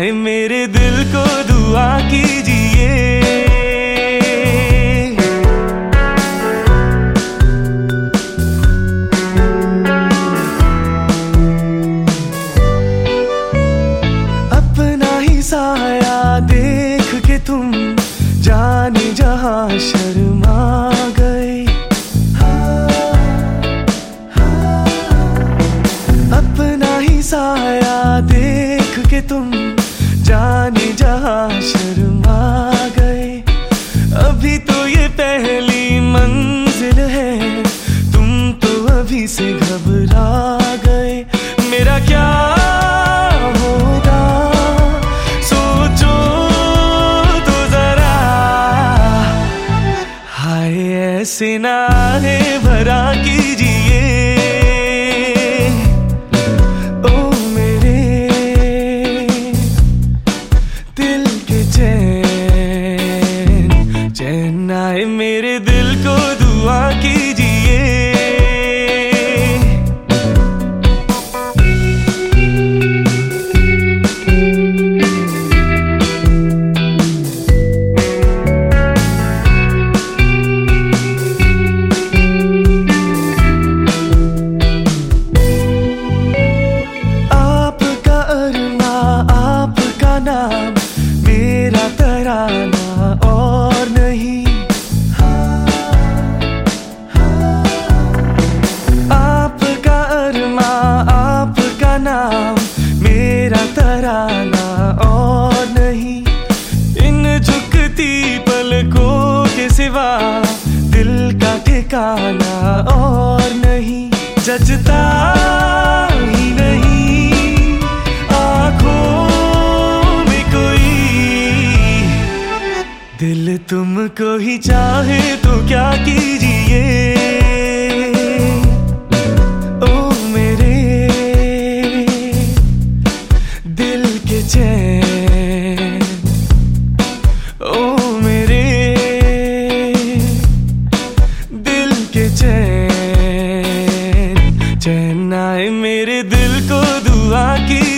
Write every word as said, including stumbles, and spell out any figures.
आए मेरे दिल को दुआ कीजिए। अपना ही साया देख के तुम जाने जहां शर्मा गए। अपना ही साया देख के तुम जाने जहां शर्मा गए। अभी तो ये पहली मंजिल है, तुम तो अभी से घबरा गए। मेरा क्या होगा सोचो तो जरा, हाय ऐसे नारे भरा कीजिए। चैन आए मेरे दिल को दुआ कीजिए। आपका अरमा आपका नाम मेरा तराना और नहीं। आपका अरमा आपका नाम मेरा तराना और नहीं। इन झुकती पलकों के सिवा दिल का ठिकाना और नहीं। जचता ही नहीं आँखों में कोई, दिल तुमको ही चाहे तो क्या कीजिए। ओ मेरे दिल के चैन, ओ मेरे दिल के चैन, चैन आए मेरे दिल को दुआ की।